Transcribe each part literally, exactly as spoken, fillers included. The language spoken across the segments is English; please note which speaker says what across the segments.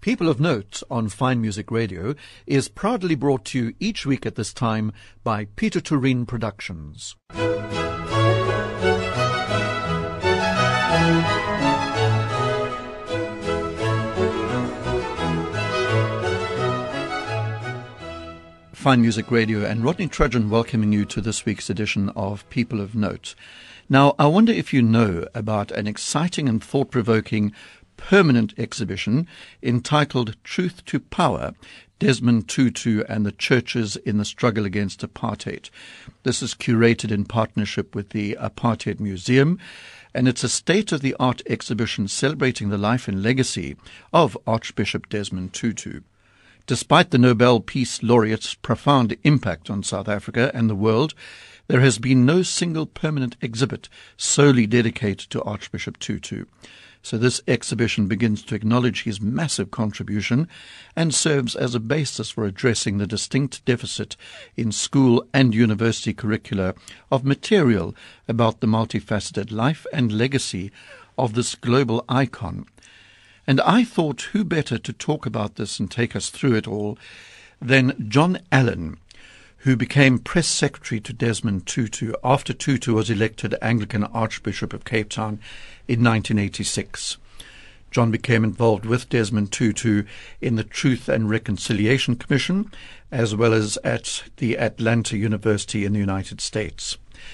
Speaker 1: People of Note on Fine Music Radio is proudly brought to you each week at this time by Peter Turin Productions. Fine Music Radio and Rodney Trudgeon welcoming you to this week's edition of People of Note. Now, I wonder if you know about an exciting and thought-provoking permanent exhibition entitled Truth to Power, Desmond Tutu and the Churches in the Struggle Against Apartheid. This is curated in partnership with the Apartheid Museum, and it's a state-of-the-art exhibition celebrating the life and legacy of Archbishop Desmond Tutu. Despite the Nobel Peace Laureate's profound impact on South Africa and the world, there has been no single permanent exhibit solely dedicated to Archbishop Tutu. So this exhibition begins to acknowledge his massive contribution and serves as a basis for addressing the distinct deficit in school and university curricula of material about the multifaceted life and legacy of this global icon. And I thought who better to talk about this and take us through it all than John Allen, who became press secretary to Desmond Tutu after Tutu was elected Anglican Archbishop of Cape Town in nineteen eighty-six. John became involved with Desmond Tutu in the Truth and Reconciliation Commission, as well as at the Atlanta University in the United States.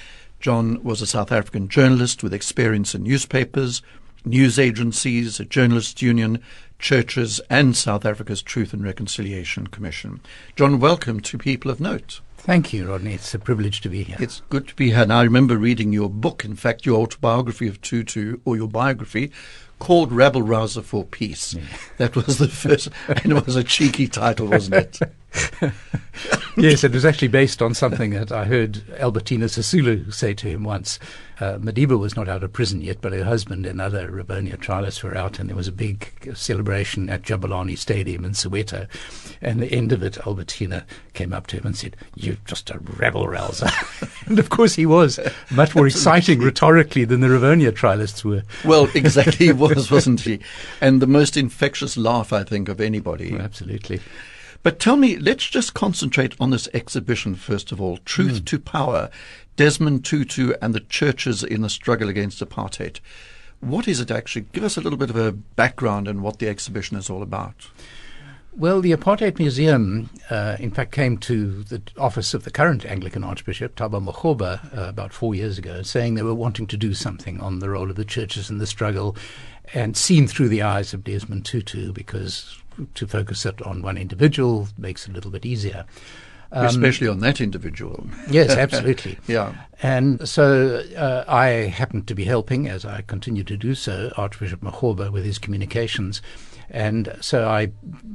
Speaker 1: John was a South African journalist with experience in newspapers, news agencies, a journalists' union, churches, and South Africa's Truth and Reconciliation Commission. John, welcome to People of Note.
Speaker 2: Thank you, Rodney. It's a privilege to be here.
Speaker 1: It's good to be here. Now, I remember reading your book, in fact, your autobiography of Tutu, or your biography, called Rabble Rouser for Peace. Yeah. That was the first, and it was a cheeky title, wasn't it?
Speaker 2: Yes, it was actually based on something that I heard Albertina Sisulu say to him once. Uh, Madiba was not out of prison yet, but her husband and other Rivonia trialists were out, and there was a big celebration at Jabulani Stadium in Soweto. And at the end of it, Albertina came up to him and said, "You're just a rabble rouser." And of course he was much more exciting rhetorically than the Rivonia trialists were.
Speaker 1: Well, exactly, he was, wasn't he? And the most infectious laugh, I think, of anybody.
Speaker 2: Oh, absolutely.
Speaker 1: But tell me, let's just concentrate on this exhibition, first of all. Truth mm. to Power, Desmond Tutu and the Churches in the Struggle Against Apartheid. What is it actually? Give us a little bit of a background on what the exhibition is all about.
Speaker 2: Well, the Apartheid Museum, uh, in fact, came to the office of the current Anglican Archbishop, Thabo Makgoba, uh, about four years ago, saying they were wanting to do something on the role of the churches in the struggle, and seen through the eyes of Desmond Tutu, because to focus it on one individual makes it a little bit easier.
Speaker 1: Um, Especially on that individual.
Speaker 2: Yes, absolutely.
Speaker 1: Yeah.
Speaker 2: And so uh, I happened to be helping, as I continue to do so, Archbishop Makgoba with his communications. And so I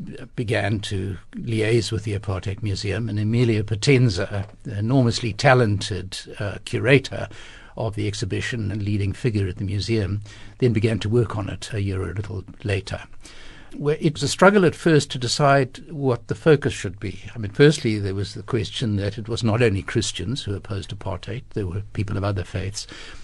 Speaker 2: began to liaise with the Apartheid Museum, and Emilia Potenza, an enormously talented uh, curator of the exhibition and leading figure at the museum, then began to work on it a year or a little later. Where it was a struggle at first to decide what the focus should be. I mean, firstly, there was the question that it was not only Christians who opposed apartheid, there were people of other faiths.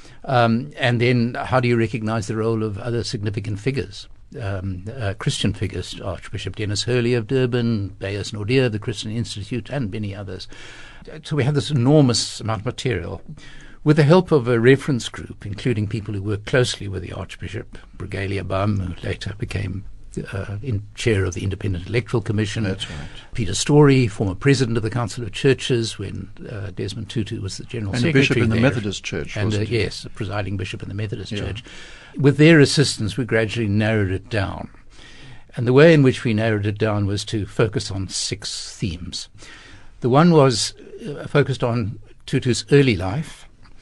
Speaker 2: Um, and then how do you recognize the role of other significant figures? Um, uh, Christian figures, Archbishop Dennis Hurley of Durban, Beyers Naudé of the Christian Institute, and many others. So we had this enormous amount of material. With the help of a reference group, including people who worked closely with the Archbishop, Brigalia Bum, who later became Uh, in chair of the Independent Electoral Commission.
Speaker 1: That's right.
Speaker 2: Peter Story, former president of the Council of Churches when uh, Desmond Tutu was the general
Speaker 1: and
Speaker 2: secretary.
Speaker 1: And a bishop in
Speaker 2: there.
Speaker 1: the Methodist Church,
Speaker 2: and,
Speaker 1: wasn't
Speaker 2: uh,
Speaker 1: he?
Speaker 2: Yes, a presiding bishop in the Methodist
Speaker 1: yeah.
Speaker 2: Church. With their assistance, we gradually narrowed it down. And the way in which we narrowed it down was to focus on six themes. The one was uh, focused on Tutu's early life,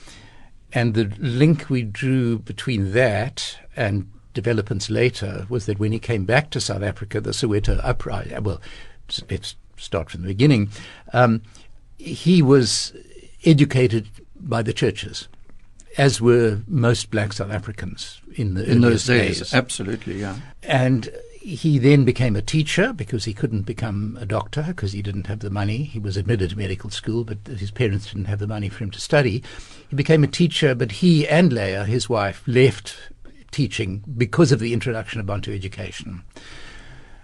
Speaker 2: and the link we drew between that and developments later was that when he came back to South Africa, the Soweto uprising, well, let's start from the beginning, um, he was educated by the churches, as were most black South Africans in the
Speaker 1: in those
Speaker 2: days.
Speaker 1: days. Absolutely, yeah.
Speaker 2: And he then became a teacher because he couldn't become a doctor because he didn't have the money. He was admitted to medical school, but his parents didn't have the money for him to study. He became a teacher, but he and Leah, his wife, left teaching because of the introduction of Bantu education.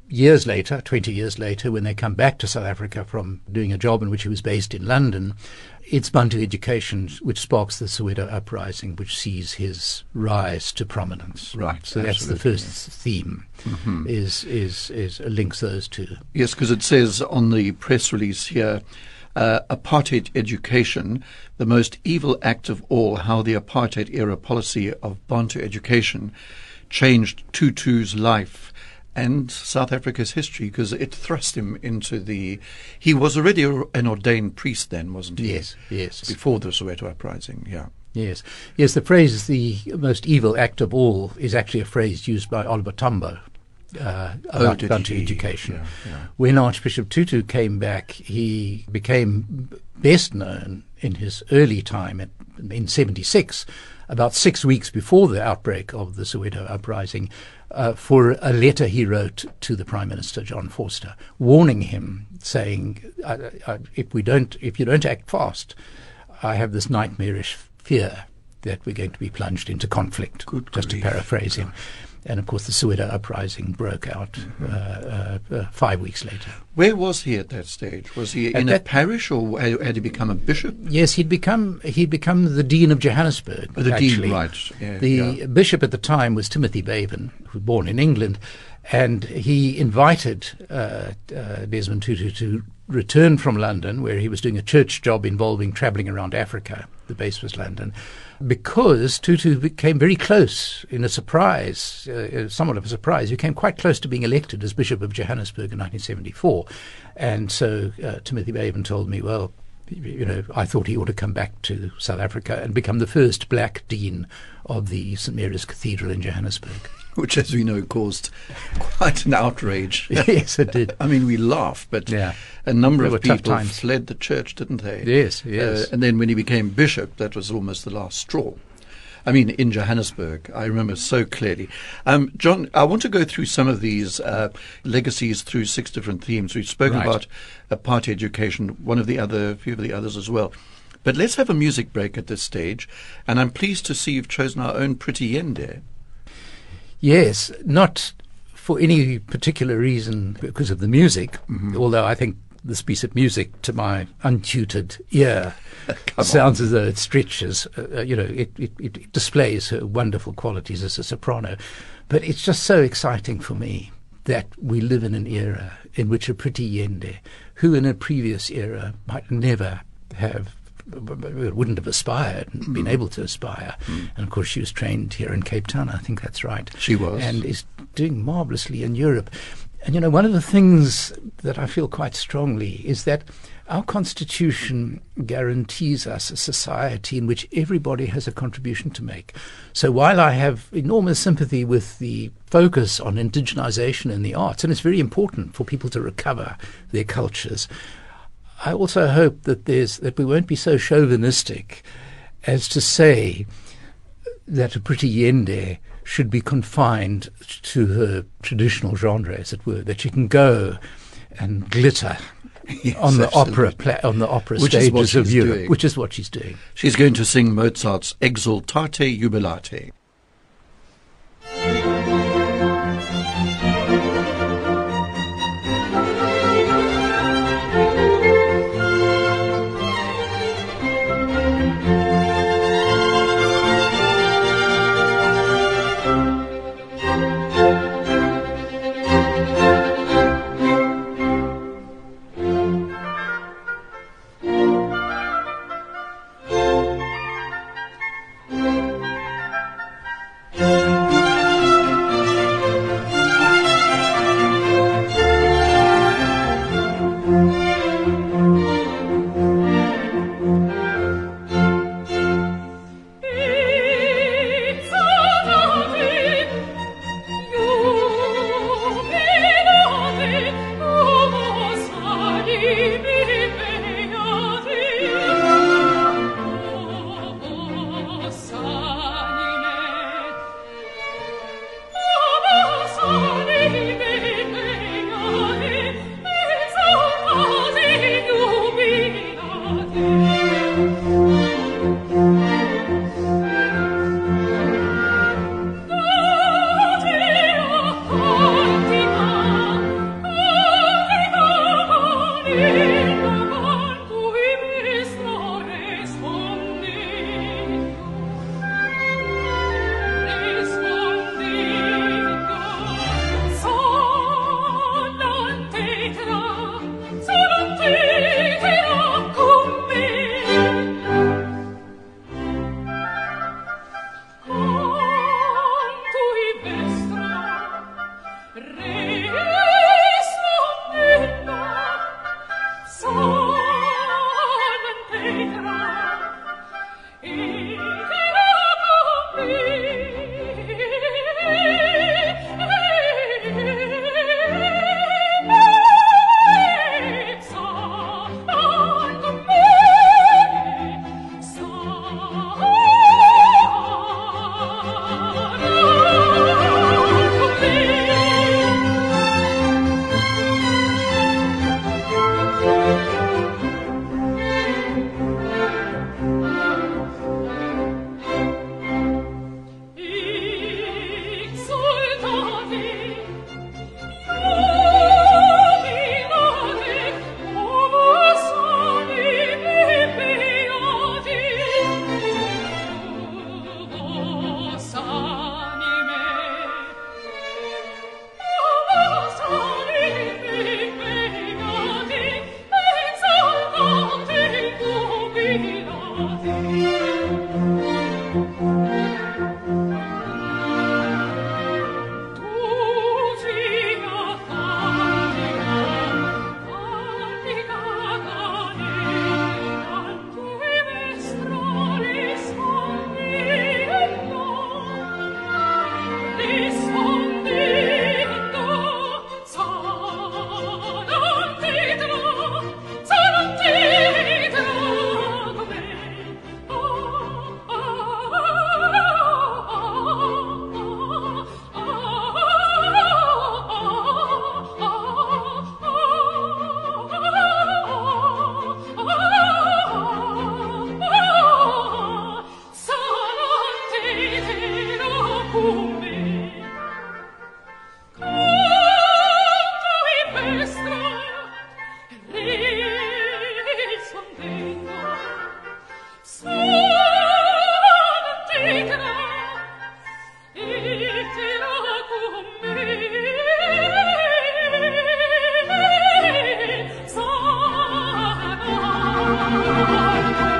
Speaker 2: years later, twenty years later, when they come back to South Africa from doing a job in which he was based in London, it's Bantu education which sparks the Soweto uprising, which sees his rise to prominence.
Speaker 1: Right.
Speaker 2: So that's the first theme, mm-hmm. is, is, is links those two.
Speaker 1: Yes, because it says on the press release here, uh, apartheid education, the most evil act of all, how the apartheid era policy of Bantu education changed Tutu's life and South Africa's history, because it thrust him into the... He was already a, an ordained priest then, wasn't he?
Speaker 2: Yes, yes.
Speaker 1: Before the Soweto uprising, yeah.
Speaker 2: Yes. Yes, the phrase, the most evil act of all, is actually a phrase used by Oliver Tambo uh, about
Speaker 1: oh,
Speaker 2: Bantu
Speaker 1: he?
Speaker 2: education.
Speaker 1: Yeah, yeah.
Speaker 2: When Archbishop Tutu came back, he became best known in his early time at, in seventy-six, about six weeks before the outbreak of the Soweto uprising, uh, for a letter he wrote to the Prime Minister, John Vorster, warning him, saying, I, I, if we don't, if you don't act fast, I have this nightmarish fear that we're going to be plunged into conflict,
Speaker 1: Good
Speaker 2: just
Speaker 1: grief.
Speaker 2: to paraphrase him. And, of course, the Soweto uprising broke out mm-hmm. uh, uh, uh, five weeks later.
Speaker 1: Where was he at that stage? Was he
Speaker 2: At
Speaker 1: in
Speaker 2: that-
Speaker 1: a parish, or had had he become a bishop?
Speaker 2: Yes, he'd become he'd become the Dean of Johannesburg.
Speaker 1: Oh, the
Speaker 2: actually.
Speaker 1: dean, right. Yeah,
Speaker 2: The
Speaker 1: yeah.
Speaker 2: bishop at the time was Timothy Bevan, who was born in England, and he invited uh, uh, Desmond Tutu to return from London, where he was doing a church job involving travelling around Africa. The base was London, because Tutu became very close in a surprise, uh, somewhat of a surprise. He came quite close to being elected as Bishop of Johannesburg in nineteen seventy-four. And so uh, Timothy Bevan told me, well, you know, I thought he ought to come back to South Africa and become the first black dean of the Saint Mary's Cathedral in Johannesburg.
Speaker 1: Which, as we know, caused quite an outrage.
Speaker 2: Yes, it did.
Speaker 1: I mean, we laugh, but
Speaker 2: Yeah.
Speaker 1: a number
Speaker 2: There
Speaker 1: of
Speaker 2: were tough
Speaker 1: people
Speaker 2: times.
Speaker 1: fled the church, didn't they?
Speaker 2: Yes, yes.
Speaker 1: Uh, and then when he became bishop, that was almost the last straw. I mean, in Johannesburg, I remember so clearly. Um, John, I want to go through some of these uh, legacies through six different themes. We've spoken
Speaker 2: Right.
Speaker 1: about apartheid education, one of the other, a few of the others as well. But let's have a music break at this stage, and I'm pleased to see you've chosen our own Pretty Yende.
Speaker 2: Yes, not for any particular reason because of the music,
Speaker 1: Mm-hmm.
Speaker 2: although I think this piece of music, to my untutored ear,
Speaker 1: Come
Speaker 2: sounds as though it stretches, uh, you know, it, it, it displays her wonderful qualities as a soprano. But it's just so exciting for me that we live in an era in which a Pretty Yende, who in a previous era might never have wouldn't have aspired and been able to aspire.
Speaker 1: Mm.
Speaker 2: And of course she was trained here in Cape Town, I think that's right.
Speaker 1: She was.
Speaker 2: And is doing marvellously in Europe. And you know, one of the things that I feel quite strongly is that our constitution guarantees us a society in which everybody has a contribution to make. So while I have enormous sympathy with the focus on indigenization in the arts, and it's very important for people to recover their cultures, I also hope that there's that we won't be so chauvinistic as to say that a Pretty Yende should be confined to her traditional genre, as it were, that she can go and glitter
Speaker 1: Yes,
Speaker 2: on the
Speaker 1: absolutely.
Speaker 2: opera pla- on the opera
Speaker 1: Which is what
Speaker 2: stages of
Speaker 1: she's
Speaker 2: Europe,
Speaker 1: doing.
Speaker 2: which is what she's doing.
Speaker 1: She's going to sing Mozart's Exultate Jubilate.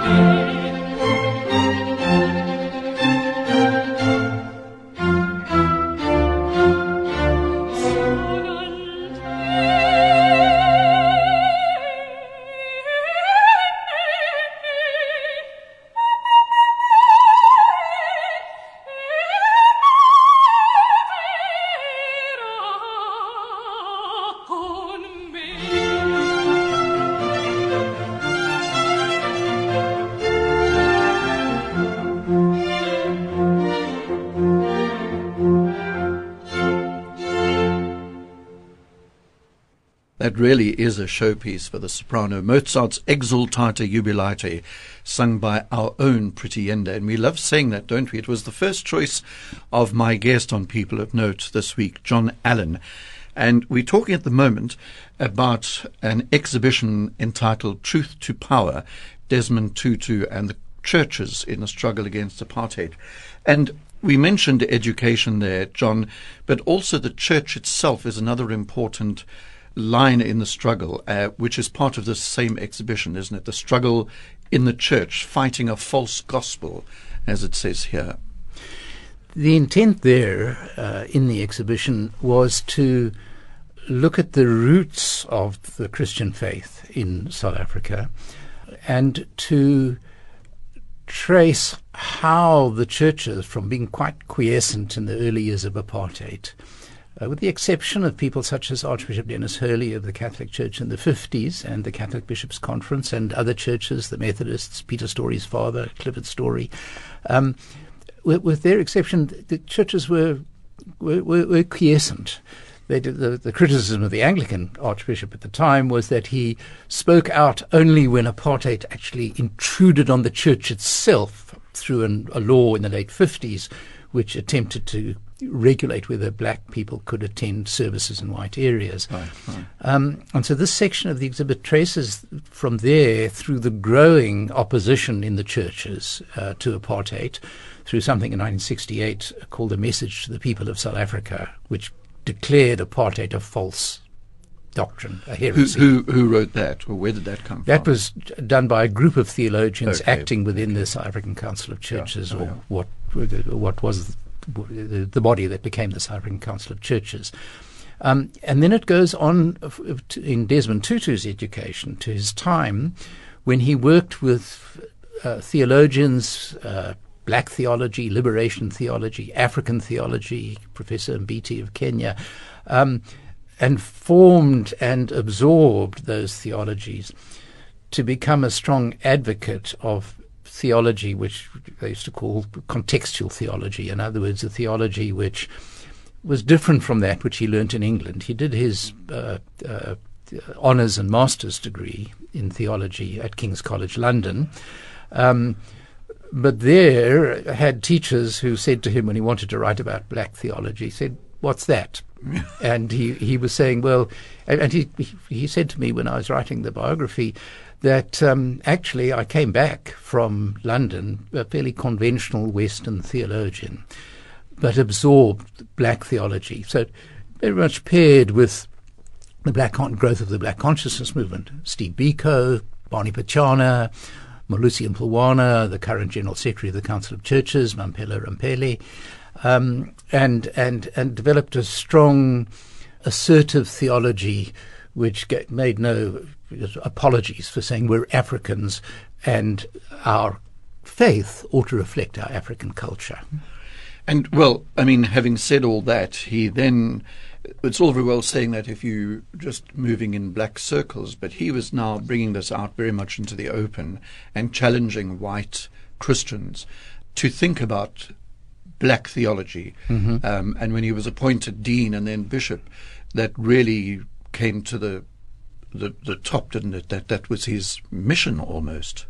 Speaker 1: That really is a showpiece for the soprano. Mozart's Exsultate Jubilate, sung by our own Pretty Yende. And we love saying that, don't we? It was the first choice of my guest on People of Note this week, John Allen. And we're talking at the moment about an exhibition entitled Truth to Power, Desmond Tutu and the Churches in the Struggle Against Apartheid. And we mentioned education there, John, but also the church itself is another important line in the struggle, uh, which is part of this same exhibition, isn't it? The struggle in the church, fighting a false gospel, as it says here.
Speaker 2: The intent there uh, in the exhibition was to look at the roots of the Christian faith in South Africa and to trace how the churches, from being quite quiescent in the early years of apartheid, Uh, with the exception of people such as Archbishop Dennis Hurley of the Catholic Church in the fifties and the Catholic Bishops' Conference and other churches, the Methodists, Peter Story's father, Clifford Story. Um, with, with their exception, the churches were were, were, were quiescent. They did, the, the criticism of the Anglican Archbishop at the time was that he spoke out only when apartheid actually intruded on the church itself through an, a law in the late fifties which attempted to regulate whether black people could attend services in white areas.
Speaker 1: Right, right.
Speaker 2: Um, and so this section of the exhibit traces from there through the growing opposition in the churches uh, to apartheid through something in nineteen sixty-eight called A Message to the People of South Africa, which declared apartheid a false doctrine, a heresy.
Speaker 1: Who, who, who wrote that, or where did that come
Speaker 2: that
Speaker 1: from?
Speaker 2: That was done by a group of theologians
Speaker 1: okay.
Speaker 2: acting within
Speaker 1: okay.
Speaker 2: the South African Council of Churches,
Speaker 1: yeah. oh,
Speaker 2: or
Speaker 1: yeah.
Speaker 2: what what was the, the body that became the South African Council of Churches. Um, and then it goes on in Desmond Tutu's education to his time when he worked with uh, theologians, uh, black theology, liberation theology, African theology, Professor Mbiti of Kenya, um, and formed and absorbed those theologies to become a strong advocate of theology, which they used to call contextual theology. In other words, a theology which was different from that which he learnt in England. He did his uh, uh, honours and master's degree in theology at King's College London, um, but there had teachers who said to him when he wanted to write about black theology, said, "What's that?" And he, he was saying, well, and he he said to me when I was writing the biography that um, actually I came back from London, a fairly conventional Western theologian, but absorbed black theology. So very much paired with the black con- growth of the black consciousness movement. Steve Biko, Barney Pachana, Malusi Mpilwana, the current General Secretary of the Council of Churches, Mampela Rampele, um, and, and, and developed a strong, assertive theology which get, made no apologies for saying we're Africans and our faith ought to reflect our African culture.
Speaker 1: And, well, I mean, having said all that, he then, it's all very well saying that if you just moving in black circles, but he was now bringing this out very much into the open and challenging white Christians to think about black theology. Mm-hmm. Um, and when he was appointed dean and then bishop, that really came to the the, the top, didn't it? That that was his mission almost.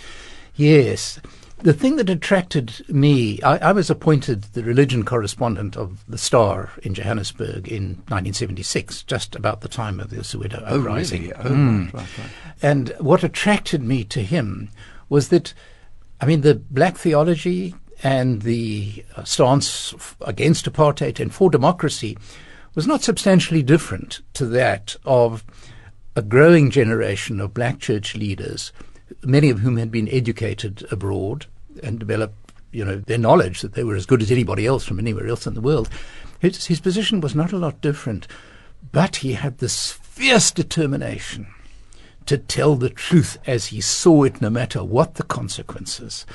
Speaker 2: Yes. The thing that attracted me, I, I was appointed the religion correspondent of The Star in Johannesburg in nineteen seventy-six, just about the time of the Soweto
Speaker 1: oh,
Speaker 2: uprising.
Speaker 1: Really? Oh,
Speaker 2: mm.
Speaker 1: right, right, right.
Speaker 2: And what attracted me to him was that, I mean, the black theology and the stance against apartheid and for democracy was not substantially different to that of a growing generation of black church leaders many of whom had been educated abroad and developed, you know, their knowledge that they were as good as anybody else from anywhere else in the world. His, his position was not a lot different, but he had this fierce determination to tell the truth as he saw it, no matter what the consequences.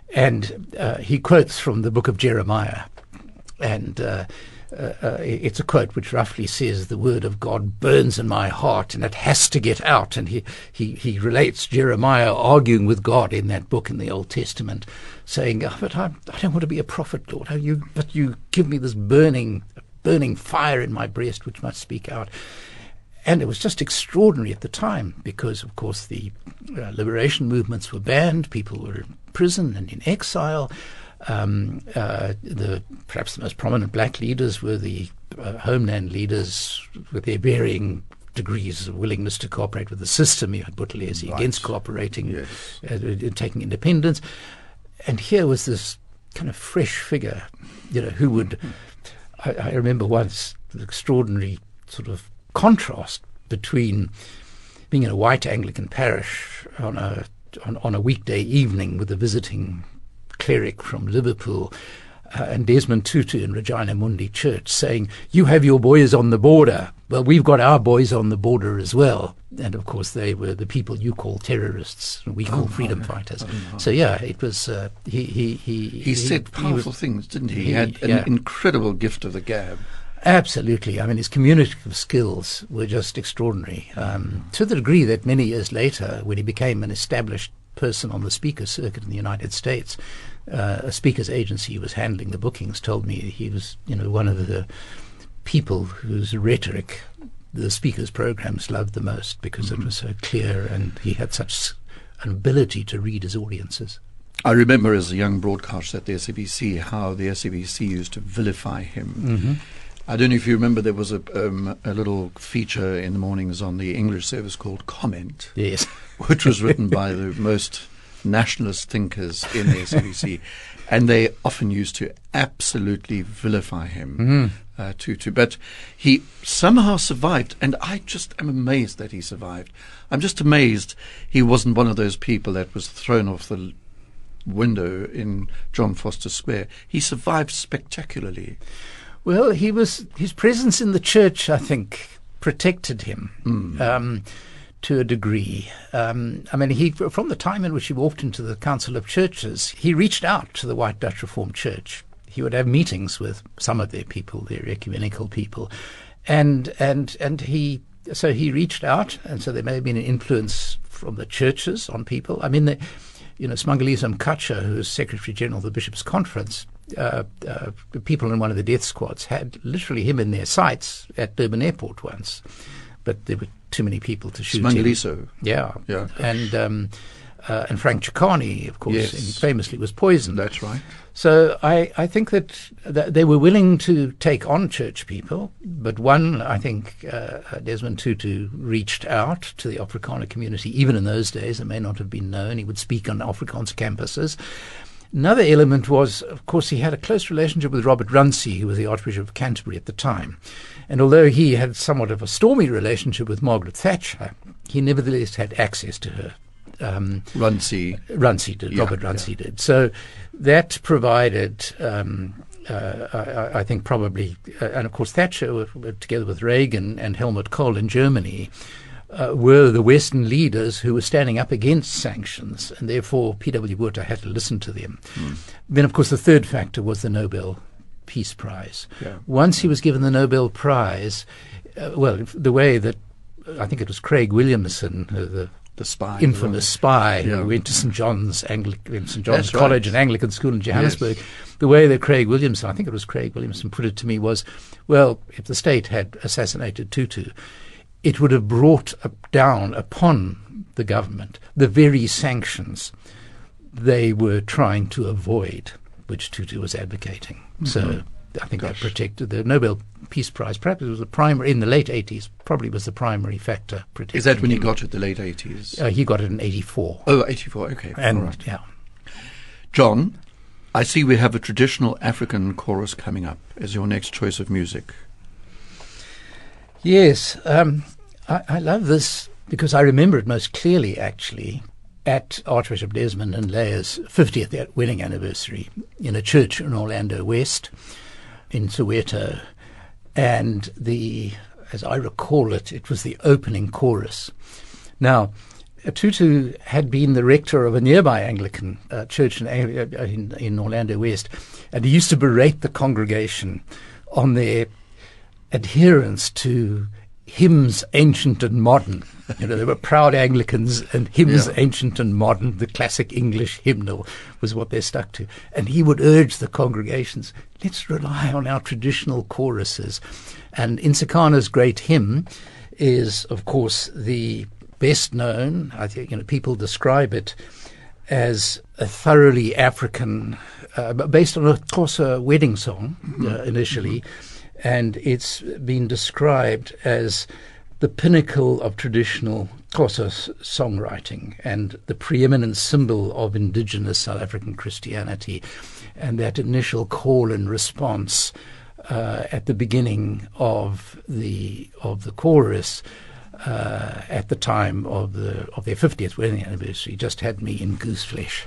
Speaker 2: And uh, he quotes from the book of Jeremiah, and uh, uh, uh, it's a quote which roughly says, "The word of God burns in my heart, and it has to get out." And he, he, he relates Jeremiah arguing with God in that book in the Old Testament, saying, oh, but I, I don't want to be a prophet, Lord. You, but you give me this burning, burning fire in my breast which must speak out. And it was just extraordinary at the time because, of course, the uh, liberation movements were banned. People were in prison and in exile. Um, uh, the perhaps the most prominent black leaders were the uh, homeland leaders with their varying degrees of willingness to cooperate with the system. You had Buthelezi
Speaker 1: Right.
Speaker 2: against cooperating,
Speaker 1: Yes.
Speaker 2: uh, taking independence. And here was this kind of fresh figure, you know, who would... I, I remember once the extraordinary sort of contrast between being in a white Anglican parish on a on, on a weekday evening with a visiting cleric from Liverpool uh, and Desmond Tutu in Regina Mundi Church saying, "You have your boys on the border. Well, we've got our boys on the border as well." And of course, they were the people you call terrorists, and we call
Speaker 1: Oh,
Speaker 2: freedom
Speaker 1: my.
Speaker 2: fighters.
Speaker 1: Oh, my.
Speaker 2: So yeah, it was. Uh, he he he
Speaker 1: He said powerful
Speaker 2: was-
Speaker 1: things, didn't he? He
Speaker 2: he-
Speaker 1: had an
Speaker 2: yeah.
Speaker 1: incredible gift of the gab.
Speaker 2: Absolutely. I mean, his communicative skills were just extraordinary, um, to the degree that many years later, when he became an established person on the speaker circuit in the United States, uh, a speakers agency who was handling the bookings told me he was, you know, one of the people whose rhetoric the speakers' programs loved the most because
Speaker 1: Mm-hmm.
Speaker 2: it was so clear and he had such an ability to read his audiences.
Speaker 1: I remember as a young broadcaster at the S A B C how the S A B C used to vilify him.
Speaker 2: Mm-hmm.
Speaker 1: I don't know if you remember there was a, um, a little feature in the mornings on the English service called Comment,
Speaker 2: Yes.
Speaker 1: which was written by the most nationalist thinkers in the S A B C, and they often used to absolutely vilify him.
Speaker 2: Mm.
Speaker 1: Uh, Tutu, but he somehow survived, and I just am amazed that he survived. I'm just amazed he wasn't one of those people that was thrown off the l- window in John Foster Square. He survived spectacularly.
Speaker 2: Well, he was his presence in the church, I think, protected him
Speaker 1: Mm.
Speaker 2: um, to a degree. Um, I mean, he from the time in which he walked into the Council of Churches, he reached out to the White Dutch Reformed Church. He would have meetings with some of their people, their ecumenical people, and and and he so he reached out, and so there may have been an influence from the churches on people. I mean, the, you know, Smangaliso Mkhatshwa, who was Secretary General of the Bishops' Conference. Uh, uh, the people in one of the death squads had literally him in their sights at Durban Airport once, but there were too many people to shoot him.
Speaker 1: Smangaliso.
Speaker 2: Yeah,
Speaker 1: Yeah.
Speaker 2: and um, uh, and Frank Chikane, of course,
Speaker 1: Yes.
Speaker 2: famously was poisoned.
Speaker 1: That's right.
Speaker 2: So I, I think that, that they were willing to take on church people, but one, I think uh, Desmond Tutu reached out to the Afrikaner community. Even in those days, it may not have been known. He would speak on Afrikaans campuses. Another element was, of course, he had a close relationship with Robert Runcie, who was the Archbishop of Canterbury at the time. And although he had somewhat of a stormy relationship with Margaret Thatcher, he nevertheless had access to her. Um,
Speaker 1: Runcie.
Speaker 2: Runcie did,
Speaker 1: Yeah,
Speaker 2: Robert Runcie did. So that provided, um, uh, I, I think probably, uh, and of course Thatcher, w- w- together with Reagan and Helmut Kohl in Germany, uh, were the Western leaders who were standing up against sanctions, and therefore P W Botha had to listen to them.
Speaker 1: Mm.
Speaker 2: Then, of course, the third factor was the Nobel Peace Prize.
Speaker 1: Yeah.
Speaker 2: Once he was given the Nobel Prize, uh, well, the way that, I think it was Craig Williamson, uh, the
Speaker 1: The spy.
Speaker 2: infamous spy
Speaker 1: Yeah.
Speaker 2: who went to Saint John's Anglican Saint John's
Speaker 1: That's right.
Speaker 2: College and Anglican School in Johannesburg. The way that Craig Williamson, I think it was Craig Williamson, put it to me was, well, if the state had assassinated Tutu, it would have brought up, down upon the government the very sanctions they were trying to avoid, which Tutu was advocating.
Speaker 1: Mm-hmm.
Speaker 2: So I think
Speaker 1: Gosh.
Speaker 2: that protected the Nobel Peace Prize. Perhaps it was the primary, in the late eighties, probably was the primary factor protecting
Speaker 1: Is that when he
Speaker 2: him.
Speaker 1: got it, the late eighties?
Speaker 2: Uh, he got it in eighty-four.
Speaker 1: oh, eighty-four, okay.
Speaker 2: And
Speaker 1: All right.
Speaker 2: yeah,
Speaker 1: John, I see we have a traditional African chorus coming up as your next choice of music.
Speaker 2: yes, um, I, I love this because I remember it most clearly, actually, at Archbishop Desmond and Leia's fiftieth wedding anniversary in a church in Orlando West, in Soweto. And the, as I recall it, it was the opening chorus. Now, Tutu had been the rector of a nearby Anglican uh, church in, in, in Orlando West, and he used to berate the congregation on their adherence to hymns ancient and modern. You know, they were proud Anglicans, and hymns
Speaker 1: yeah.
Speaker 2: ancient and modern, the classic English hymnal, was what they stuck to. And he would urge the congregations, let's rely on our traditional choruses. And Insikana's great hymn is, of course, the best known. I think, you know, people describe it as a thoroughly African, uh, based on a Xhosa wedding song uh, initially. And it's been described as the pinnacle of traditional Xhosa songwriting and the preeminent symbol of indigenous South African Christianity. And that initial call and response uh, at the beginning of the of the chorus uh, at the time of the of their fiftieth wedding anniversary just had me in goose flesh.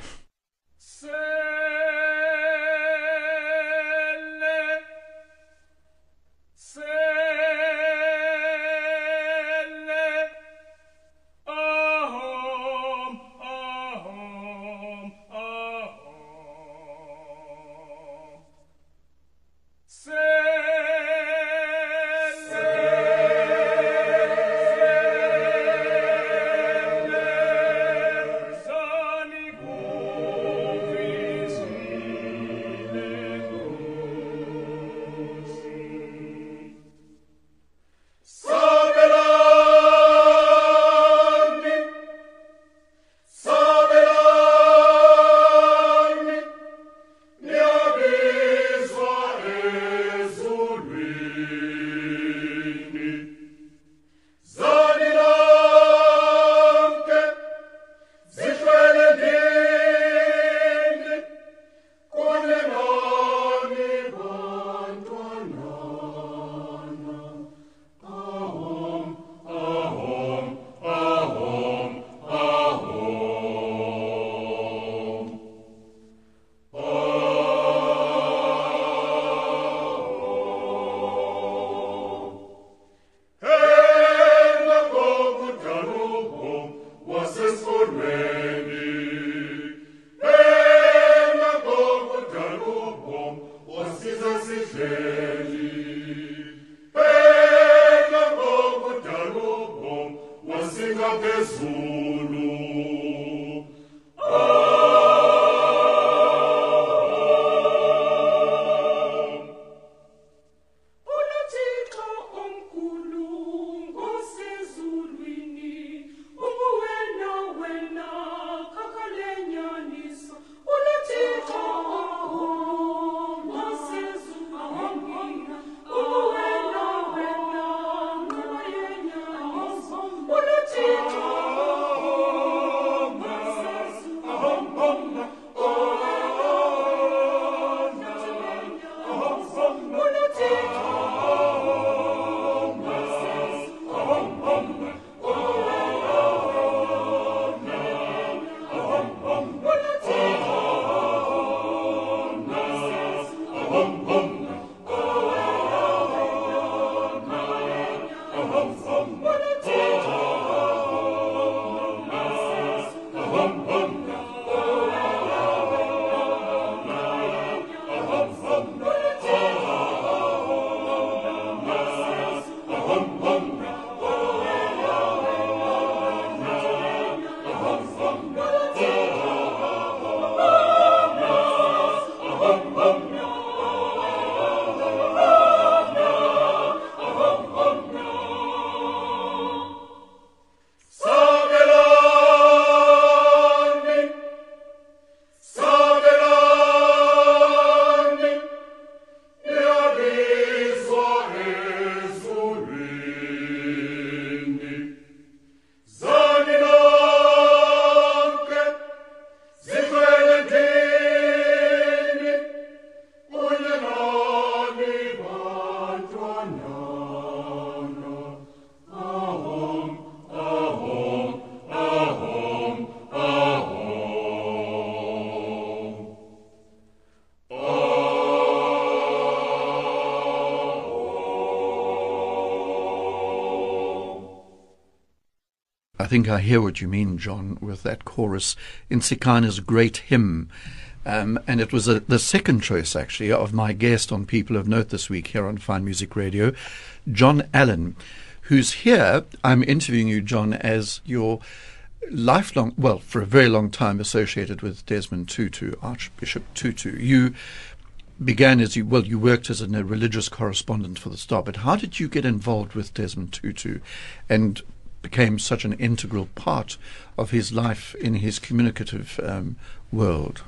Speaker 1: I think I hear what you mean, John, with that chorus in Sikana's great hymn. Um, and it was a, the second choice, actually, of my guest on People of Note this week here on Fine Music Radio, John Allen, who's here. I'm interviewing you, John, as your lifelong, well, for a very long time associated with Desmond Tutu, Archbishop Tutu. You began as you, well, you worked as a religious correspondent for the Star, but how did you get involved with Desmond Tutu and became such an integral part of his life in his communicative um, world?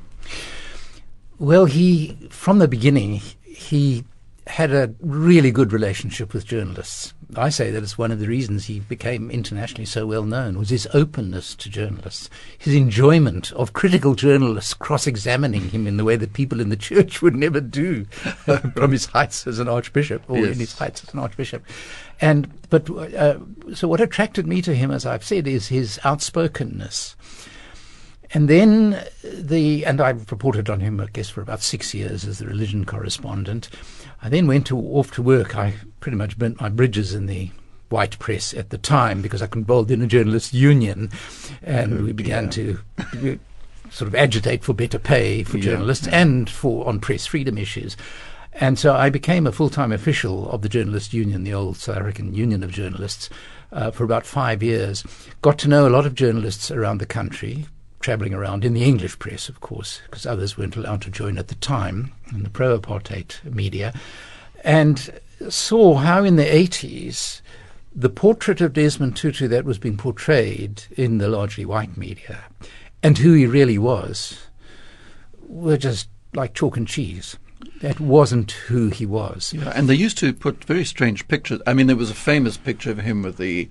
Speaker 2: Well, he, from the beginning, he had a really good relationship with journalists. I say that it's one of the reasons he became internationally so well known, was his openness to journalists, his enjoyment of critical journalists cross-examining him in the way that people in the church would never do from his heights as an archbishop, or yes. in his heights as an archbishop. And but uh, so what attracted me to him, as I've said, is his outspokenness. And then the, and I've reported on him, I guess, for about six years as the religion correspondent. I then went to, off to work. I pretty much burnt my bridges in the white press at the time because I got involved in a journalists' union, and oh, we began yeah. to sort of agitate for better pay for yeah, journalists yeah. and for on press freedom issues. And so I became a full-time official of the journalists' union, the old South African Union of Journalists, uh, for about five years. Got to know a lot of journalists around the country, travelling around in the English press, of course, because others weren't allowed to join at the time, in the pro-apartheid media, and saw how in the eighties the portrait of Desmond Tutu that was being portrayed in the largely white media and who he really was were just like chalk and cheese. That wasn't who he was.
Speaker 1: Yeah, and they used to put very strange pictures. I mean, there was a famous picture of him with the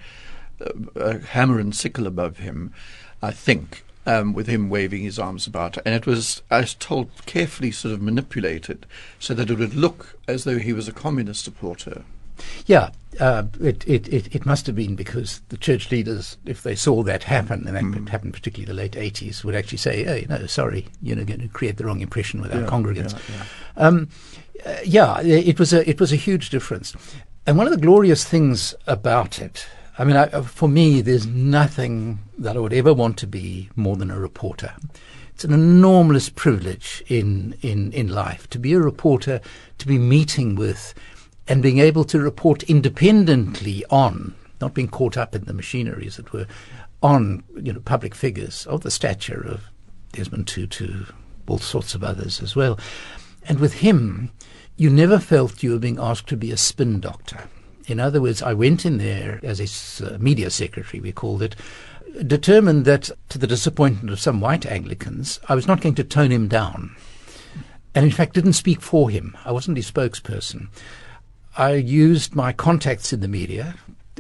Speaker 1: uh, hammer and sickle above him, I think, Um, with him waving his arms about. And it was, I was told, carefully sort of manipulated so that it would look as though he was a communist supporter.
Speaker 2: Yeah, uh, it, it, it, it must have been because the church leaders, if they saw that happen, and that mm. happened particularly in the late eighties, would actually say, hey, no, sorry, you're going to create the wrong impression with our
Speaker 1: yeah,
Speaker 2: congregants.
Speaker 1: Yeah, yeah.
Speaker 2: Um, uh, yeah, it was a, it was a huge difference. And one of the glorious things about it, I mean, I, for me, there's nothing that I would ever want to be more than a reporter. It's an enormous privilege in, in, in life to be a reporter, to be meeting with and being able to report independently on, not being caught up in the machinery, as it were, on, you know, public figures of the stature of Desmond Tutu, all sorts of others as well. And with him, you never felt you were being asked to be a spin doctor. In other words, I went in there as a uh, media secretary, we called it, determined that, to the disappointment of some white Anglicans, I was not going to tone him down. And in fact, didn't speak for him. I wasn't his spokesperson. I used my contacts in the media,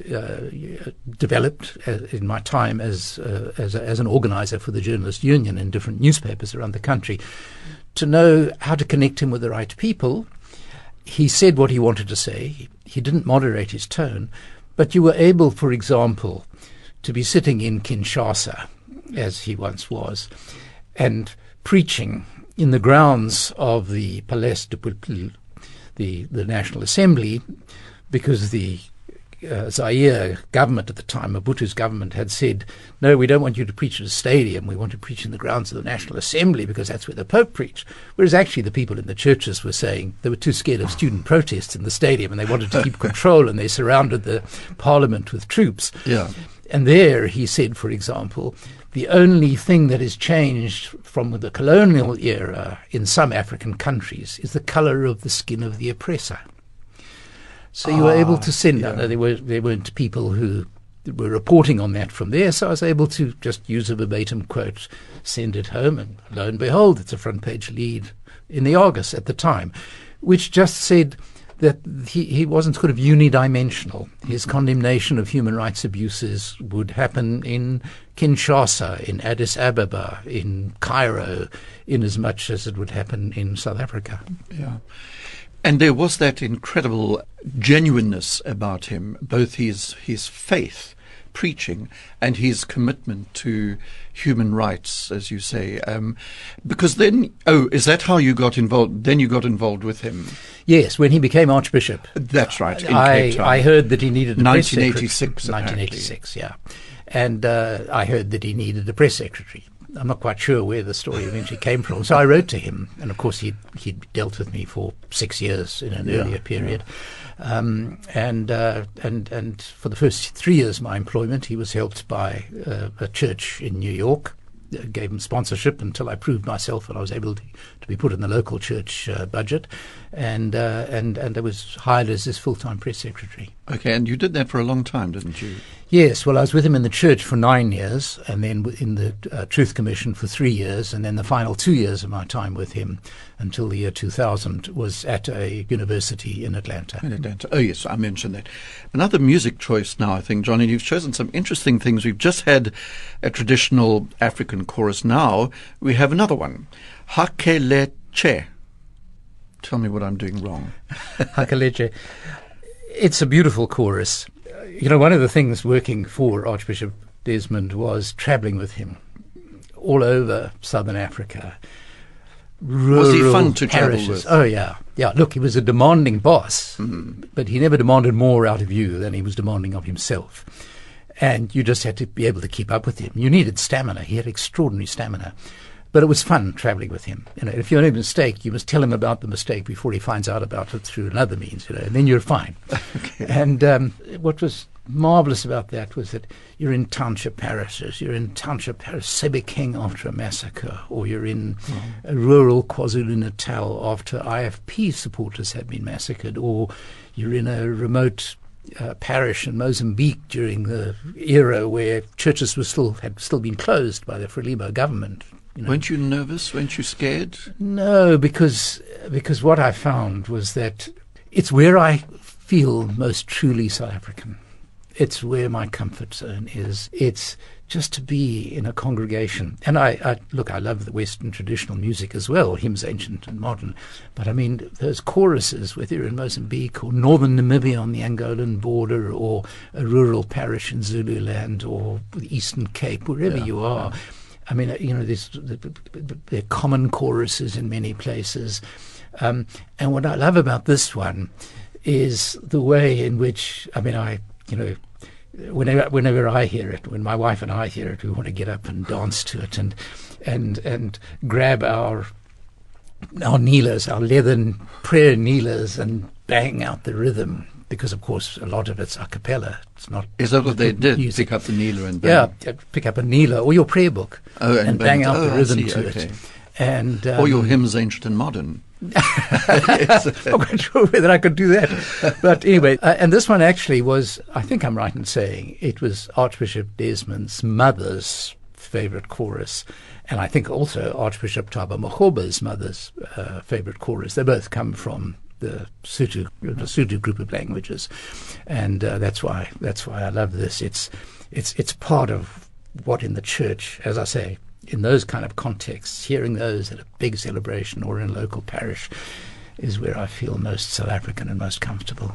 Speaker 2: uh, developed uh, in my time as, uh, as, a, as an organizer for the Journalists' Union in different newspapers around the country, to know how to connect him with the right people. He said what he wanted to say. He didn't moderate his tone, but you were able, for example, to be sitting in Kinshasa, as he once was, and preaching in the grounds of the Palais de Peuple, the, the National Assembly, because the uh, Zaire government at the time, Mobutu's government, had said, no, we don't want you to preach at a stadium, we want to preach in the grounds of the National Assembly because that's where the Pope preached. Whereas actually the people in the churches were saying they were too scared of student protests in the stadium and they wanted to keep control, and they surrounded the parliament with troops.
Speaker 1: Yeah.
Speaker 2: And there he said, for example, the only thing that has changed from the colonial era in some African countries is the color of the skin of the oppressor. So you were ah, able to send yeah. out. There, were, there weren't people who were reporting on that from there, so I was able to just use a verbatim quote, send it home, and lo and behold, it's a front-page lead in the Argus at the time, which just said that he, he wasn't sort of unidimensional. His condemnation of human rights abuses would happen in Kinshasa, in Addis Ababa, in Cairo, in as much as it would happen in South Africa.
Speaker 1: Yeah. And there was that incredible genuineness about him, both his his faith, preaching, and his commitment to human rights, as you say. Um, because then, oh, is that how you got involved? Then you got involved with him?
Speaker 2: Yes, when he became Archbishop.
Speaker 1: That's right, in
Speaker 2: I,
Speaker 1: Cape Town.
Speaker 2: I heard that he needed a
Speaker 1: nineteen eighty-six,
Speaker 2: nineteen eighty-six, yeah. And uh, I heard that he needed a press secretary. I'm not quite sure where the story eventually came from. So I wrote to him. And, of course, he'd, he'd dealt with me for six years in an yeah, earlier period. Yeah. Um, and, uh, and, and for the first three years of my employment, he was helped by uh, a church in New York. Gave him sponsorship until I proved myself and I was able to, to be put in the local church uh, budget, and uh, and and I was hired as his full-time press secretary.
Speaker 1: Okay, and you did that for a long time, didn't you?
Speaker 2: Yes, well, I was with him in the church for nine years, and then in the uh, Truth Commission for three years, and then the final two years of my time with him until the year two thousand was at a university in Atlanta.
Speaker 1: In Atlanta. Oh, yes, I mentioned that. Another music choice now, I think, Johnny, you've chosen some interesting things. We've just had a traditional African chorus. Now we have another one, Hakeleche. Tell me what I'm doing wrong.
Speaker 2: Hakeleche. It's a beautiful chorus. You know, one of the things working for Archbishop Desmond was traveling with him all over southern Africa.
Speaker 1: Was he fun to travel
Speaker 2: parishes.
Speaker 1: with?
Speaker 2: Oh, yeah. Yeah, look, he was a demanding boss, mm-hmm. but he never demanded more out of you than he was demanding of himself. And you just had to be able to keep up with him. You needed stamina. He had extraordinary stamina. But it was fun traveling with him. You know, if you made a mistake, you must tell him about the mistake before he finds out about it through another means, you know, and then you're fine. Okay. And um, what was marvelous about that was that you're in township parishes, you're in township parish Sebekeng after a massacre, or you're in oh. a rural KwaZulu-Natal after I F P supporters had been massacred, or you're in a remote uh, parish in Mozambique during the era where churches were still had still been closed by the Frelimo government. You know.
Speaker 1: Weren't you nervous? Weren't you scared?
Speaker 2: No, because because what I found was that it's where I feel most truly South African. It's where my comfort zone is. It's just to be in a congregation. And I, I look, I love the Western traditional music as well, hymns ancient and modern. But I mean, those choruses, whether you're in Mozambique or northern Namibia on the Angolan border, or a rural parish in Zululand, or the Eastern Cape, wherever yeah, you are. Yeah. I mean, you know, there's there are common choruses in many places. Um, and what I love about this one is the way in which, I mean, I, you know, whenever whenever I hear it, when my wife and I hear it, we want to get up and dance to it and and and grab our our kneelers, our leather prayer kneelers, and bang out the rhythm. Because, of course, a lot of it's a cappella. It's not.
Speaker 1: Is that what they did? Music. Pick up the kneeler and
Speaker 2: bang? Yeah, pick up a kneeler or your prayer book
Speaker 1: oh, and,
Speaker 2: and bang, bang out
Speaker 1: oh,
Speaker 2: the rhythm
Speaker 1: see,
Speaker 2: to
Speaker 1: okay.
Speaker 2: it. And um,
Speaker 1: or your hymns, ancient and modern.
Speaker 2: I'm not quite sure whether I could do that. But anyway, uh, and this one actually was, I think I'm right in saying, it was Archbishop Desmond's mother's favourite chorus. And I think also Archbishop Thabo Makgoba's mother's uh, favourite chorus. They both come from the Sotho, the Sotho group of languages, and uh, that's why that's why I love this. It's it's it's part of what in the church, as I say, in those kind of contexts, hearing those at a big celebration or in a local parish, is where I feel most South African and most comfortable.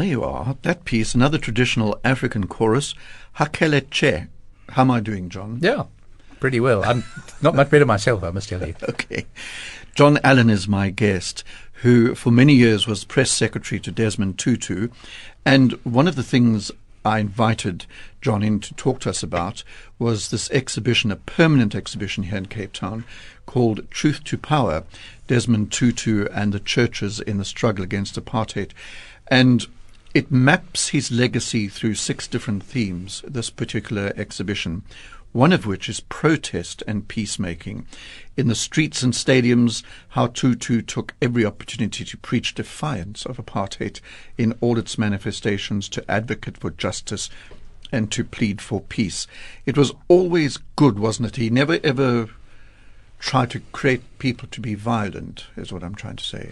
Speaker 1: you are. That piece, another traditional African chorus, Hakeleche. How am I doing, John?
Speaker 2: Yeah, pretty well. I'm not much better myself, I must tell you.
Speaker 1: Okay. John Allen is my guest, who for many years was press secretary to Desmond Tutu. And one of the things I invited John in to talk to us about was this exhibition, a permanent exhibition here in Cape Town called Truth to Power, Desmond Tutu and the Churches in the Struggle Against Apartheid. And it maps his legacy through six different themes, this particular exhibition, one of which is protest and peacemaking. In the streets and stadiums, how Tutu took every opportunity to preach defiance of apartheid in all its manifestations, to advocate for justice and to plead for peace. It was always good, wasn't it? He never ever tried to create people to be violent, is what I'm trying to say.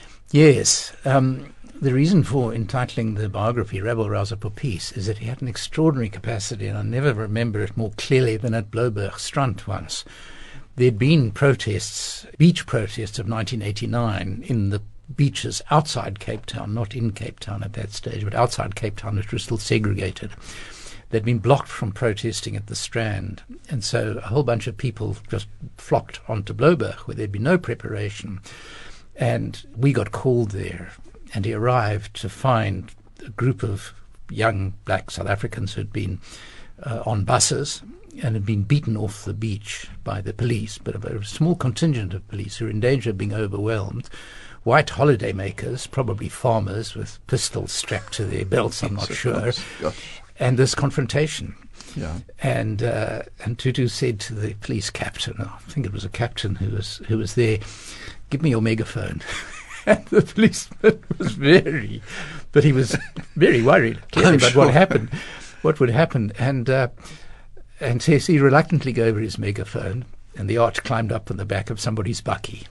Speaker 2: Yes. Um, the reason for entitling the biography Rebel Rouser for Peace is that he had an extraordinary capacity, and I never remember it more clearly than at Blouberg Strand once. There'd been protests, beach protests of nineteen eighty-nine in the beaches outside Cape Town, not in Cape Town at that stage, but outside Cape Town, which was still segregated. They'd been blocked from protesting at the Strand, and so a whole bunch of people just flocked onto Blouberg, where there'd been no preparation. And we got called there, and he arrived to find a group of young black South Africans who'd been uh, on buses and had been beaten off the beach by the police, but a very small contingent of police who were in danger of being overwhelmed. White holidaymakers, probably farmers with pistols strapped to their belts, I'm not sure. And this confrontation.
Speaker 1: Yeah.
Speaker 2: And uh, and Tutu said to the police captain, I think it was a captain who was who was there, "Give me your megaphone." And the policeman was very, but he was very worried clearly about sure. what happened, what would happen. And uh, and so he reluctantly gave over his megaphone, and the arch climbed up on the back of somebody's bakkie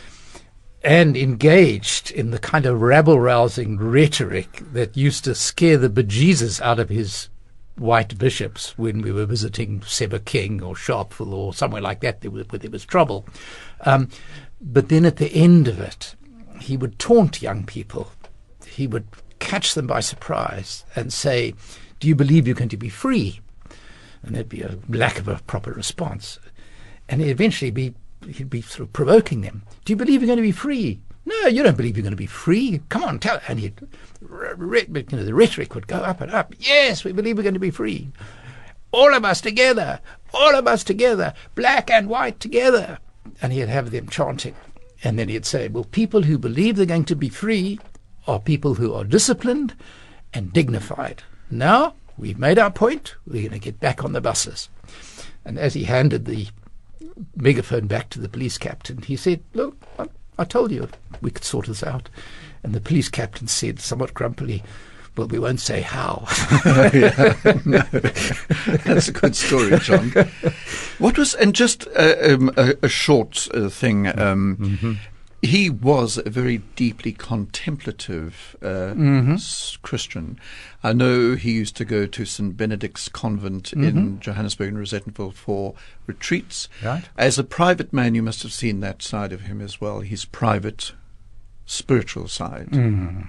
Speaker 2: and engaged in the kind of rabble-rousing rhetoric that used to scare the bejesus out of his white bishops when we were visiting Sebokeng or Sharpeville or somewhere like that where there was trouble. Um, but then at the end of it, he would taunt young people. He would catch them by surprise and say, "Do you believe you're going to be free?" And there'd be a lack of a proper response. And he'd eventually be he'd be sort of provoking them. "Do you believe you're going to be free?" "No, you don't believe you're going to be free. Come on, tell." And he'd, re- you know, the rhetoric would go up and up. "Yes, we believe we're going to be free. All of us together. All of us together. Black and white together." And he'd have them chanting. And then he'd say, "Well, people who believe they're going to be free are people who are disciplined and dignified. Now we've made our point. We're going to get back on the buses." And as he handed the megaphone back to the police captain, he said, "Look, I, I told you we could sort this out." And the police captain said somewhat grumpily, "Well, we won't say how."
Speaker 1: Yeah, no. That's a good story, John. What was, and just uh, um, a, a short uh, thing, um, mm-hmm. he was a very deeply contemplative uh, mm-hmm. s- Christian. I know he used to go to Saint Benedict's Convent mm-hmm. in Johannesburg and Rosettenville for retreats.
Speaker 2: Right.
Speaker 1: As a private man, you must have seen that side of him as well, his private, spiritual side.
Speaker 2: Mm.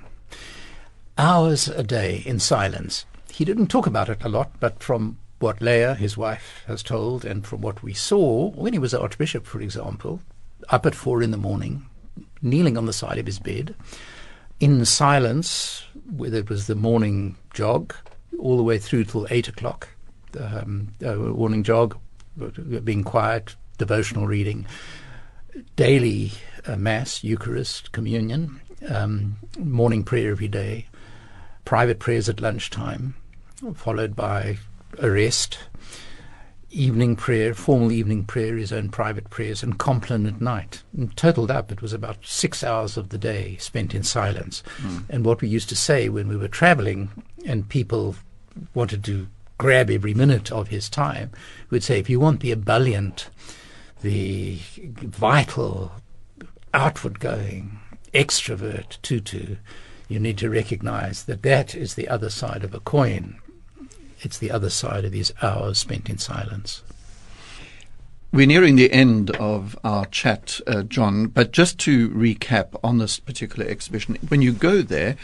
Speaker 2: Hours a day in silence. He didn't talk about it a lot, but from what Leah, his wife, has told, and from what we saw when he was Archbishop, for example, up at four in the morning, kneeling on the side of his bed, in silence, whether it was the morning jog, all the way through till eight o'clock, um, uh, morning jog, being quiet, devotional reading, daily uh, Mass, Eucharist, communion, um, morning prayer every day, private prayers at lunchtime, followed by a rest, evening prayer, formal evening prayer, his own private prayers, and Compline at night. And totaled up, it was about six hours of the day spent in silence. Mm. And what we used to say when we were traveling and people wanted to grab every minute of his time, we'd say, if you want the ebullient, the vital, outward-going, extrovert Tutu, you need to recognize that that is the other side of a coin. It's the other side of these hours spent in silence.
Speaker 1: We're nearing the end of our chat, uh, John, but just to recap on this particular exhibition, when you go there,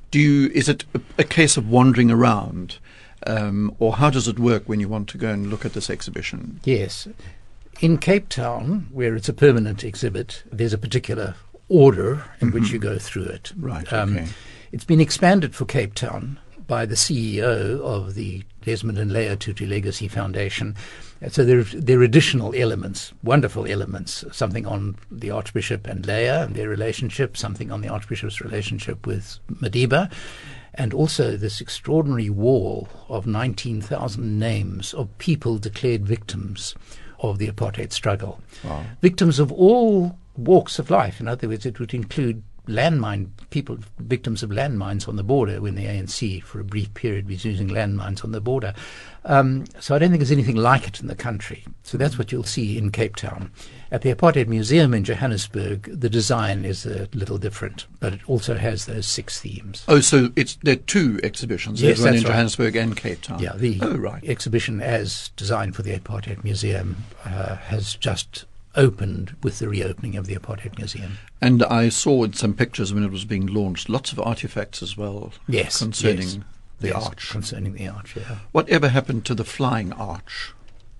Speaker 1: Do you? Is it a, a case of wandering around, um, or how does it work when you want to go and look at this exhibition?
Speaker 2: Yes. In Cape Town, where it's a permanent exhibit, there's a particular order in mm-hmm. which you go through it.
Speaker 1: Right,
Speaker 2: um,
Speaker 1: okay.
Speaker 2: It's been expanded for Cape Town by the C E O of the Desmond and Leah Tutu Legacy Foundation. And so there, there are additional elements, wonderful elements, something on the Archbishop and Leah and their relationship, something on the Archbishop's relationship with Madiba, and also this extraordinary wall of nineteen thousand names of people declared victims of the apartheid struggle. Wow. Victims of all walks of life. In other words, it would include landmine people, victims of landmines on the border when the A N C for a brief period was using landmines on the border. Um, so I don't think there's anything like it in the country. So that's what you'll see in Cape Town. At the Apartheid Museum in Johannesburg, the design is a little different, but it also has those six themes.
Speaker 1: Oh, so it's there are two exhibitions.
Speaker 2: Yes,
Speaker 1: There's one in
Speaker 2: that's right.
Speaker 1: Johannesburg and Cape Town.
Speaker 2: Yeah, the
Speaker 1: oh, right.
Speaker 2: exhibition as designed for the Apartheid Museum uh, has just opened with the reopening of the Apartheid Museum.
Speaker 1: And I saw in some pictures when it was being launched, lots of artifacts as well.
Speaker 2: Yes,
Speaker 1: concerning
Speaker 2: yes.
Speaker 1: the
Speaker 2: yes,
Speaker 1: arch.
Speaker 2: Concerning the arch, yeah.
Speaker 1: Whatever happened to the flying arch?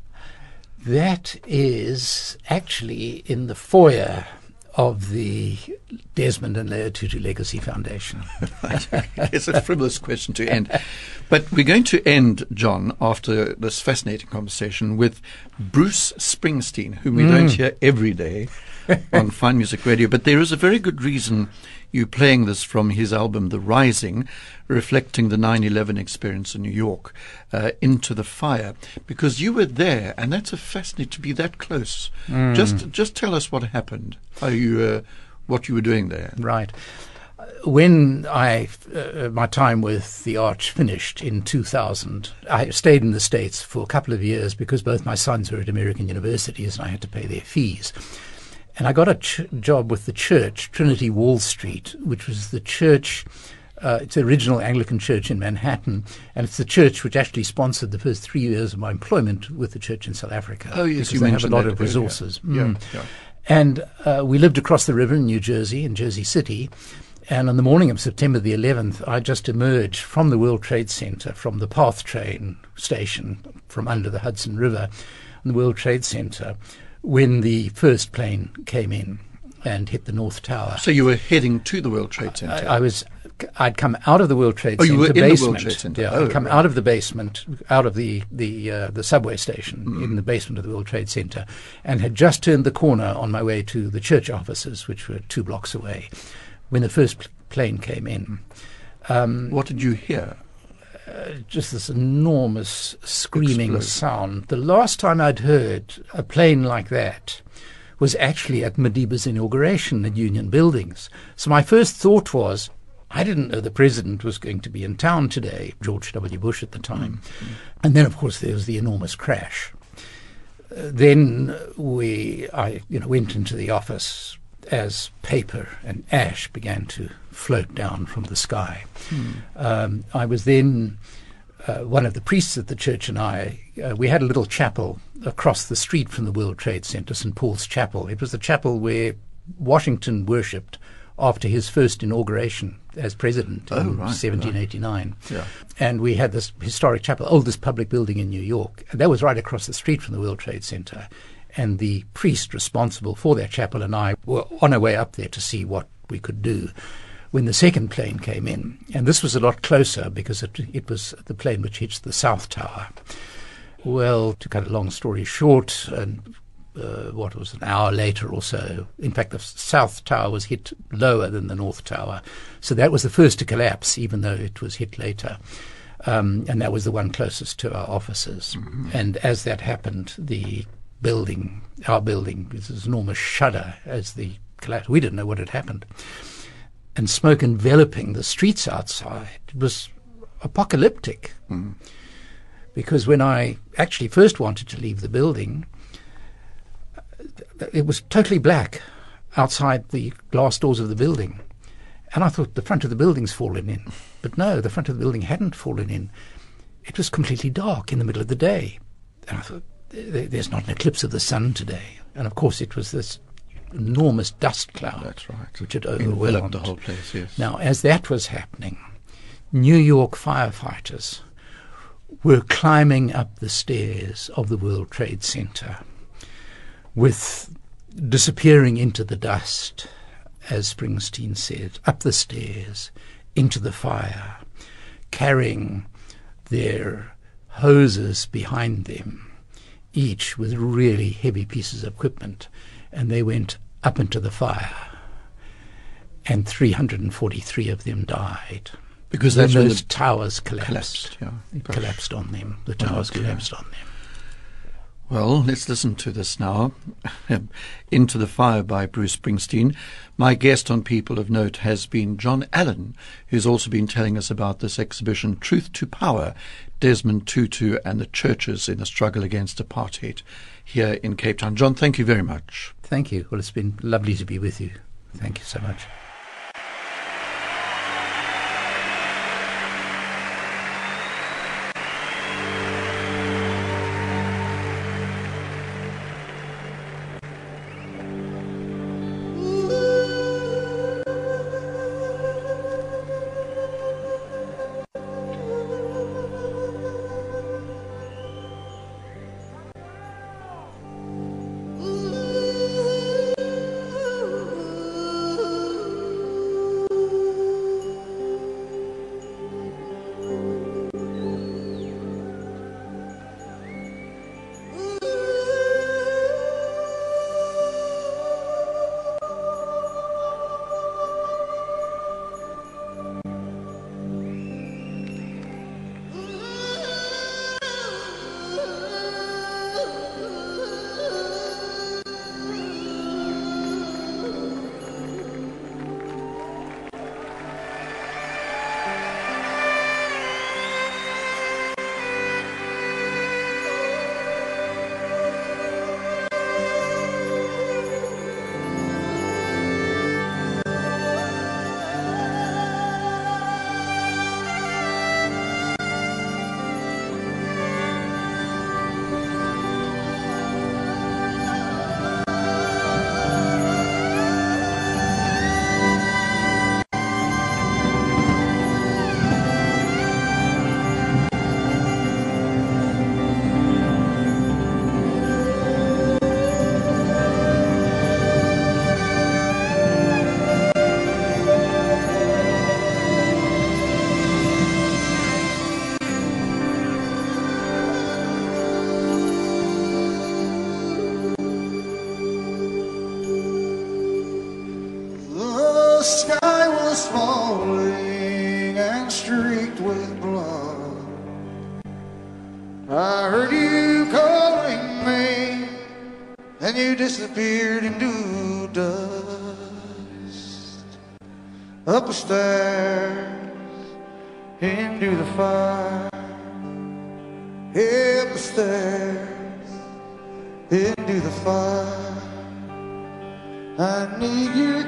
Speaker 2: That is actually in the foyer of the Desmond and Leah Tutu Legacy Foundation.
Speaker 1: It's a frivolous question to end. But we're going to end, John, after this fascinating conversation, with Bruce Springsteen, whom we mm. don't hear every day on Fine Music Radio. But there is a very good reason you're playing this from his album The Rising, reflecting the nine eleven experience in New York, uh, Into the Fire, because you were there, and that's a fascinating to be that close. Mm. Just just tell us what happened, how you, uh, what you were doing there.
Speaker 2: Right. When I uh, my time with the Arch finished in two thousand, I stayed in the States for a couple of years because both my sons were at American universities and I had to pay their fees. And I got a ch- job with the church, Trinity Wall Street, which was the church, uh, it's the original Anglican church in Manhattan, and it's the church which actually sponsored the first three years of my employment with the church in South Africa.
Speaker 1: Oh, yes,
Speaker 2: because
Speaker 1: you
Speaker 2: they
Speaker 1: mentioned
Speaker 2: have a lot
Speaker 1: that
Speaker 2: of
Speaker 1: earlier.
Speaker 2: resources.
Speaker 1: Yeah,
Speaker 2: Mm.
Speaker 1: yeah.
Speaker 2: And uh, we lived across the river in New Jersey, in Jersey City. And on the morning of September the eleventh, I just emerged from the World Trade Center, from the PATH train station, from under the Hudson River, in the World Trade Center, when the first plane came in and hit the North Tower.
Speaker 1: So you were heading to the World Trade Center?
Speaker 2: I, I was. I'd come out of the World Trade
Speaker 1: oh,
Speaker 2: Center
Speaker 1: you were in
Speaker 2: basement.
Speaker 1: the World Trade Center.
Speaker 2: Yeah,
Speaker 1: oh,
Speaker 2: I'd come
Speaker 1: right.
Speaker 2: out of the basement, out of the the uh, the subway station mm. in the basement of the World Trade Center, and had just turned the corner on my way to the church offices, which were two blocks away, when the first pl- plane came in. Um,
Speaker 1: what did you hear?
Speaker 2: Uh, just this enormous screaming
Speaker 1: Explode.
Speaker 2: sound. The last time I'd heard a plane like that was actually at Madiba's inauguration at Union Buildings. So my first thought was, I didn't know the president was going to be in town today, George W. Bush at the time. Mm-hmm. And then, of course, there was the enormous crash. Uh, then we, I, you know, went into the office as paper and ash began to float down from the sky. Mm. Um, I was then, uh, one of the priests at the church and I, uh, we had a little chapel across the street from the World Trade Center, Saint Paul's Chapel. It was the chapel where Washington worshipped after his first inauguration as president
Speaker 1: oh,
Speaker 2: in
Speaker 1: right,
Speaker 2: seventeen eighty-nine.
Speaker 1: Right. Yeah.
Speaker 2: And we had this historic chapel, oldest public building in New York. And that was right across the street from the World Trade Center. And the priest responsible for that chapel and I were on our way up there to see what we could do when the second plane came in. And this was a lot closer because it, it was the plane which hit the South Tower. Well, to cut a long story short, and uh, what was an hour later or so, in fact, the South Tower was hit lower than the North Tower. So that was the first to collapse, even though it was hit later. Um, and that was the one closest to our offices. Mm-hmm. And as that happened, the building, our building, was this enormous shudder as the collapse. We didn't know what had happened. And smoke enveloping the streets outside. It was apocalyptic. Mm. Because when I actually first wanted to leave the building, it was totally black outside the glass doors of the building. And I thought the front of the building's fallen in. But no, the front of the building hadn't fallen in. It was completely dark in the middle of the day. And I thought, there's not an eclipse of the sun today. And of course it was this enormous dust cloud.
Speaker 1: That's right.
Speaker 2: Which had overwhelmed
Speaker 1: the whole place, yes.
Speaker 2: Now, as that was happening, New York firefighters were climbing up the stairs of the World Trade Center, with disappearing into the dust, as Springsteen said, up the stairs, into the fire, carrying their hoses behind them, each with really heavy pieces of equipment, and they went up into the fire, and three hundred forty-three of them died.
Speaker 1: Because
Speaker 2: then
Speaker 1: that's when
Speaker 2: those
Speaker 1: the
Speaker 2: towers collapsed.
Speaker 1: collapsed, yeah.
Speaker 2: It
Speaker 1: Gosh.
Speaker 2: collapsed on them. The towers
Speaker 1: Oh, dear.
Speaker 2: collapsed on them.
Speaker 1: Well, let's listen to this now. Into the Fire by Bruce Springsteen. My guest on People of Note has been John Allen, who's also been telling us about this exhibition, Truth to Power, Desmond Tutu and the Churches in the Struggle Against Apartheid, here in Cape Town. John, thank you very much.
Speaker 2: Thank you. Well, it's been lovely to be with you. Thank you so much.
Speaker 3: The sky was falling and streaked with blood. I heard you calling me, and you disappeared into dust. Up the stairs, into the fire. Up the stairs, into the fire. I need your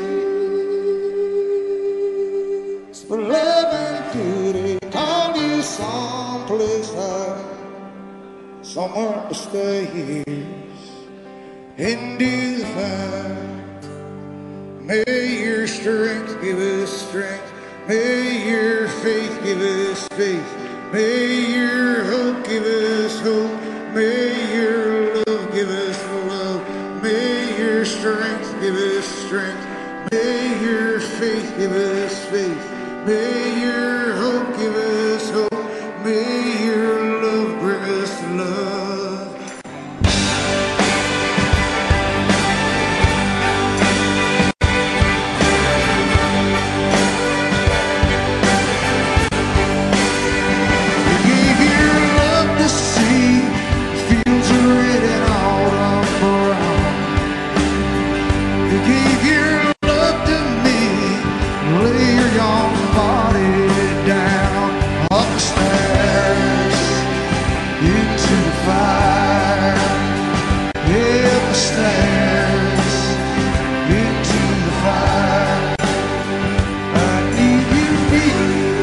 Speaker 3: kiss for love and duty. Call you someplace high, somewhere upstairs, into the fire. May your strength give us strength. May your faith give us faith. May your hope give us hope. May your love give us love. May your strength give us strength. May your faith give us faith. May your hope give us hope. May your love bring us love. You gave your love to see fields written out on brown. You gave your love to me, lay your young body down. Up the stairs, into the fire. Up the stairs, into the fire. I need you near.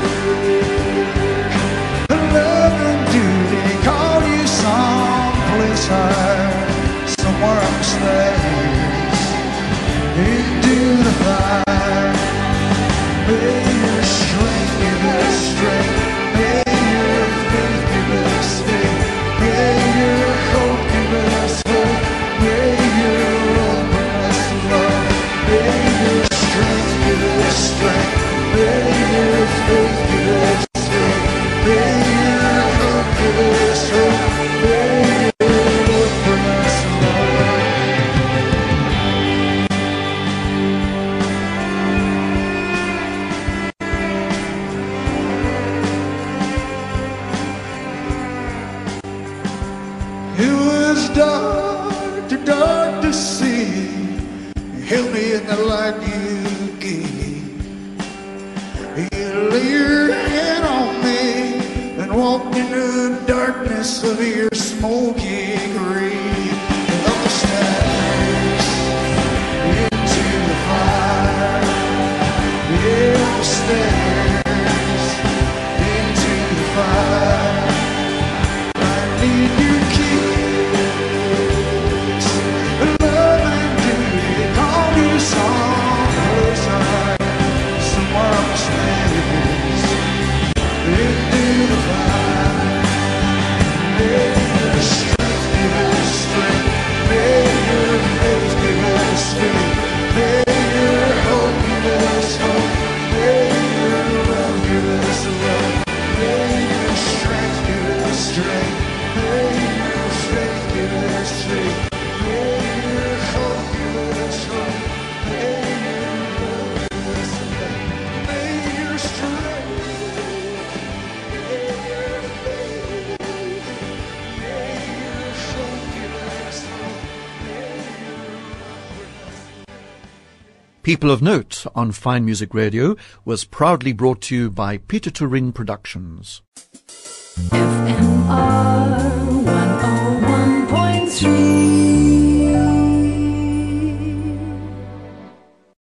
Speaker 3: The love and duty call you someplace high, somewhere upstairs, into the fire. May your strength give us It was dark, too dark to see. You held me in the light you gave. You lay your hand on me and walked into the darkness of your smoky grave. Up the stairs, into the fire. Yeah, up the stairs, into the fire. I need your kiss, love and duty, call you someplace high, somewhere upstairs, into the fire. May your strength give us strength, may your faith give us faith, may your hope give us hope, may your love give us love, may your strength give us strength. May your faith give us faith. May your hope give us hope. May your love give us love. May your strength. May your faith. May your hope give us hope. May your love give us love.
Speaker 1: People of Note on Fine Music Radio was proudly brought to you by Peter Turing Productions.
Speaker 4: F M R